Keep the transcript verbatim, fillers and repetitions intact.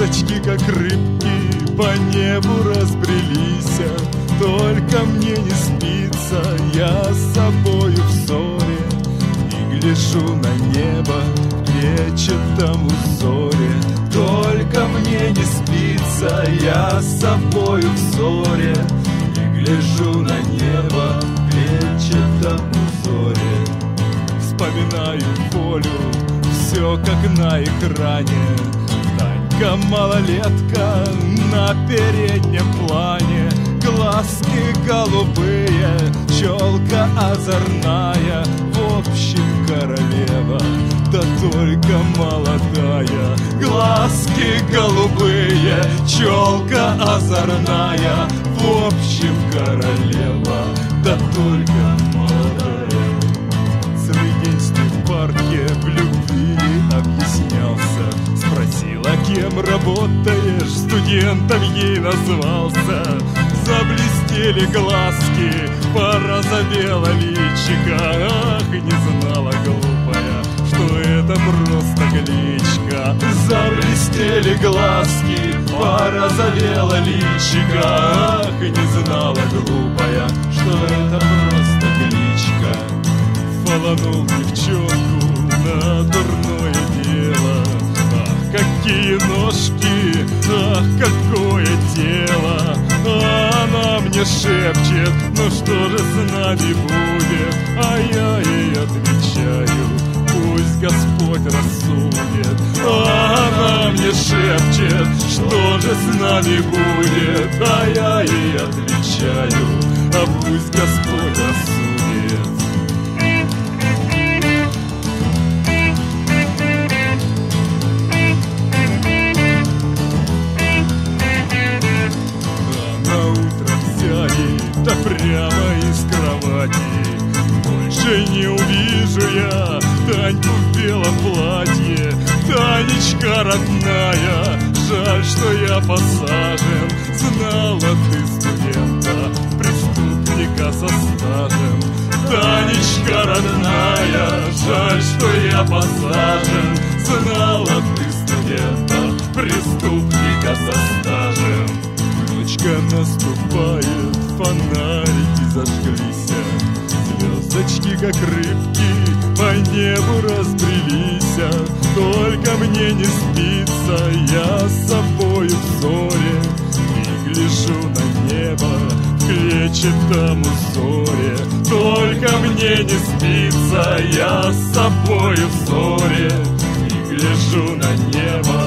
Звездочки, как рыбки, по небу разбрелись. Только мне не спится, я с собою в ссоре, и гляжу на небо в клетчатом узоре. Только мне не спится, я с собою в ссоре, и гляжу на небо в клетчатом узоре. Вспоминаю волю, все как на экране. Танька малолетка на переднем плане. Глазки голубые, челка озорная. В общем, королева, да только молодая. Глазки голубые, челка озорная. В общем, королева, да только молодая. Целый день с ней в парке в любви объяснялся. Спросила, кем работаешь, студентом ей назвался. Заблестели глазки, порозовела личико. Ах, не знала глупая, что это просто кличка. Заблестели глазки, порозовела личико. Ах, не знала глупая, что это просто кличка. Фаланул девчонку на дурное дело. Ах, какие ножки, ах, какое тело. А она мне шепчет, ну что же с нами будет? А я ей отвечаю, пусть Господь рассудит. А она мне шепчет, что же с нами будет? А я ей отвечаю, а пусть Господь рассудит. Да прямо из кровати. Больше не увижу я Таньку в белом платье. Танечка родная, жаль, что я посажен. Знала ты студента, преступника со стажем. Танечка родная, жаль, что я посажен. Знала ты студента, преступника со стажем. Ночка наступает, фонарики зажглись. Звездочки, как рыбки, по небу разбрелись. Только мне не спится, я с собою в ссоре, и гляжу на небо в клетчатом узоре. Только мне не спится, я с собою в ссоре, и гляжу на небо